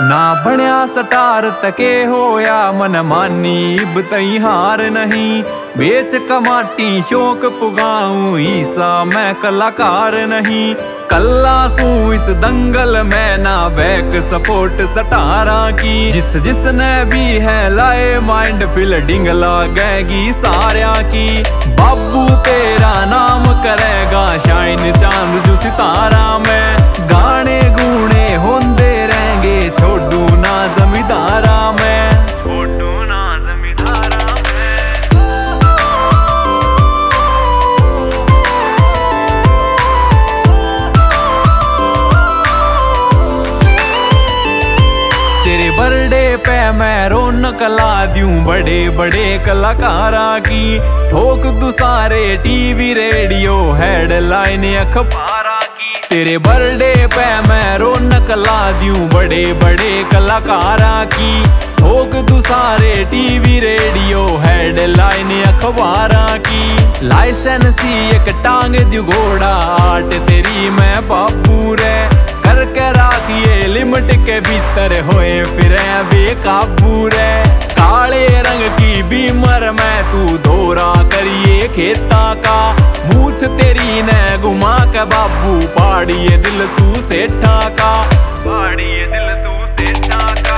ना बनया सटार तके होया मन मानी इब तई हार नहीं। बेच कमाटी शौक पुगाऊं ईसा मैं कलाकार नहीं। कल्ला सू इस दंगल में ना बैक सपोर्ट सटारा की। जिसने भी है लाए माइंड फील्डिंग लागेगी सारिया की। बाबू तेरा नाम करेगा शाइन चांद जो सितारा में। गाने गूने होंदे रहेंगे छोड़ू ना जमींदारा में। छोड़ू ना जमींदारा तेरे बर्थडे पे मैं रौनक ला दूं बड़े बड़े कलाकारा की। ठोक दू सारे टीवी रेडियो हेडलाइन अखबारा की। तेरे बर्थडे पे मैं रौनक ला दूं बड़े बड़े कलाकारा की। ठोक दू सारे टीवी रेडियो हेडलाइन अखबारा की। लाइसेंसी एक टांग दू घोड़ा आट तेरी मैं बाबू रे। करके राखिए लिमिट के भीतर होए फिर बेकाबू रे। काले रंग की बीमर में तू धोरा करिए खेता का। मूछ तेरी ने घुमा के बाबू पाड़िए दिल तू सेठा का। पाड़िए दिल तू सेठा का।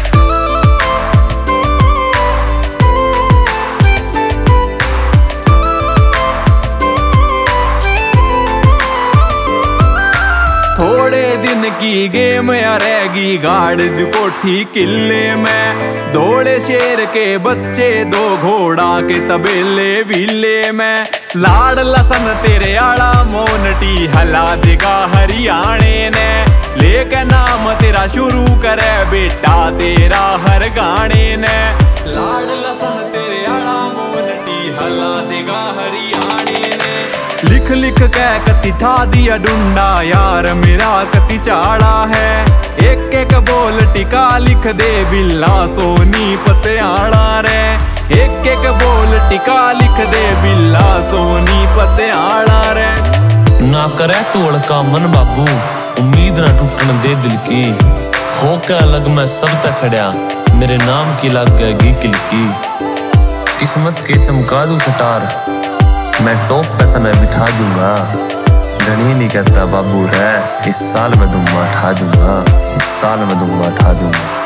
थोड़े दिन की गेम रहेगी गाड़ दू कोठी किले में। दौड़े शेर के बच्चे दो घोड़ा के तबेले विले में। लाड़ लसन तेरे आड़ा मोनटी हला देगा हरियाणे ने। लेके नाम तेरा शुरू करे बेटा तेरा हर गाने ने। लाड़ लसन तेरे आड़ा मोनटी हला देगा हरियाणे ने। लिख लिख के कति ठा दिया डुंडा यार मेरा कति चाड़ा है। एक एक बोल टिका लिख दे बिल्ला सोनी पतियाड़ा रे। एक एक बोल टिका लिख दे बिल्ला सोनी पतियाड़ा रे। ना करे तोड़ का मन बाबू उम्मीद ना टूटन दे दिल की। होके अलग मैं सब तक खड़ा मेरे नाम की लग गएगी किलकी। किस्मत के चमका दूं सटार मैं टॉप पे तने बिठा दूंगा। धनी नहीं कहता बाबू रे इस साल मैं दुम्बा ठा दूंगा। इस साल मैं दुम्बा ठा दूंगा।